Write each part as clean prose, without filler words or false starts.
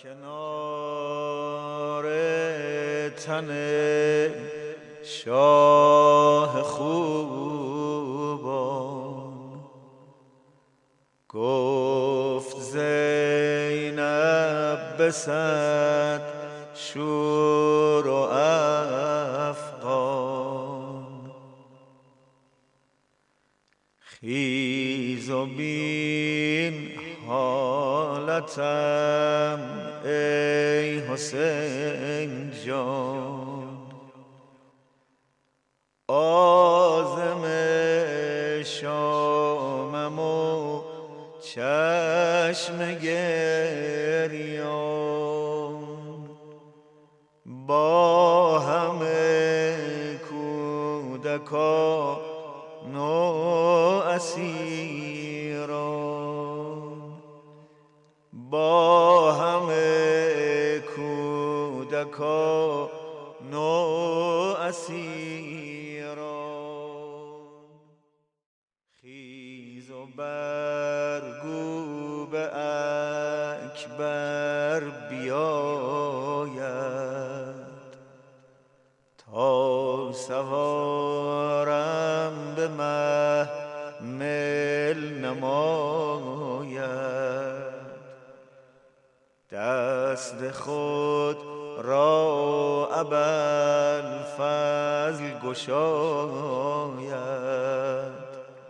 کنار تن شاه خوبان گفت زینب به صد شور و افغان خیز و بین حالتم ای حسین جان عازم شامم و چشم گریان با همه کودکان و اسیران با همه کودکان و اسیران خیز و برگو به اکبر بیاید تا سوارم به محمل نماید دست خود را ابوالفضل گشاید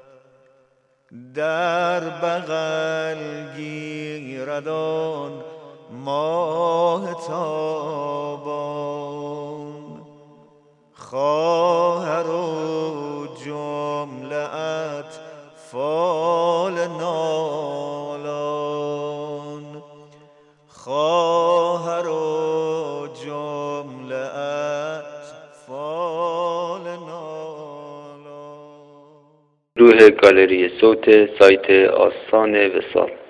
در بغل گیرد آن ماه تابان خواهر و جمله اطفال نالان خواهر و جمله اطفال نالان. روح گالری صوت سایت آستان وصال.